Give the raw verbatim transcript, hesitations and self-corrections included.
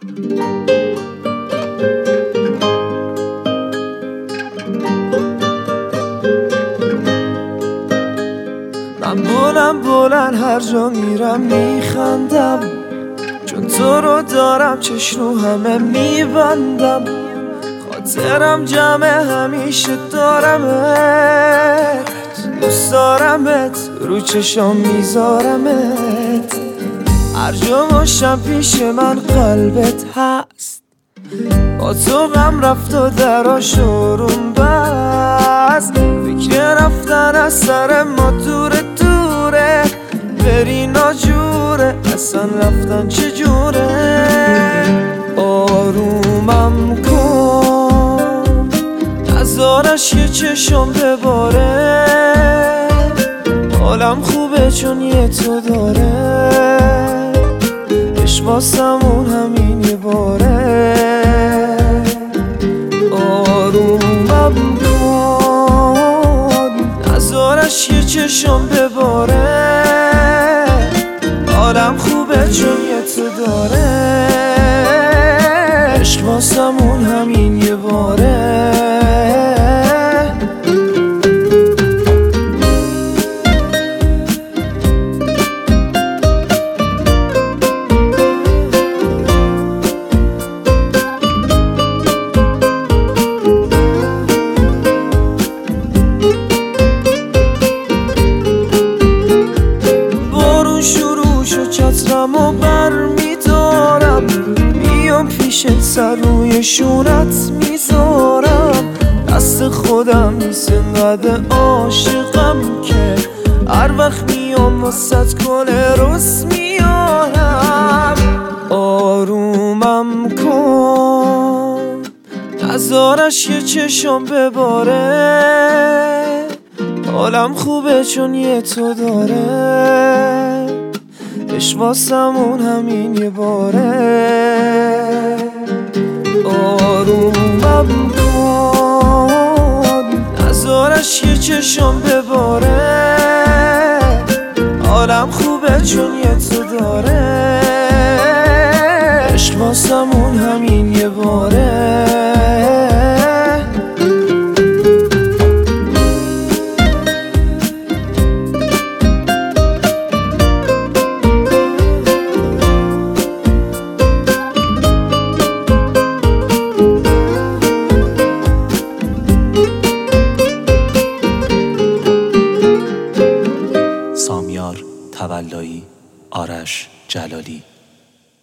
من بلند بلند هر جا میرم میخندم، چون تو رو دارم چشم رو همه میبندم. خاطرم جمعه همیشه دارمت، دوست دارمت، رو چشام میذارمت. هر جا باشم پیش من قلبت هست، با تو غم رفت و دراش شروم بست. فکر رفتن از سر ما دوره دوره، بری ناجوره، اصلا رفتن چجوره. آرومم کن نزارش یه چشم بباره، حالم خوبه چون یه تو داره. عشق واسمون همین یه باره. آرومم کن نزارش یه چشم بباره، حالم خوبه چون یه تو داره. عشق واسمون همین یه باره. چترم و بر میدارم، میام پیشت سر روی شونت میذارم. دست خودم نیست انقدر عاشقم که هر وقت میام واسه گل رس میارم. آرومم کن نزارش یه چشم بباره، حالم خوبه چون یه تو داره. عشق واسمون همین یه باره. آرومم کن نزارش یه چشم بباره، حالم خوبه چون یه تو داره. عشق واسمون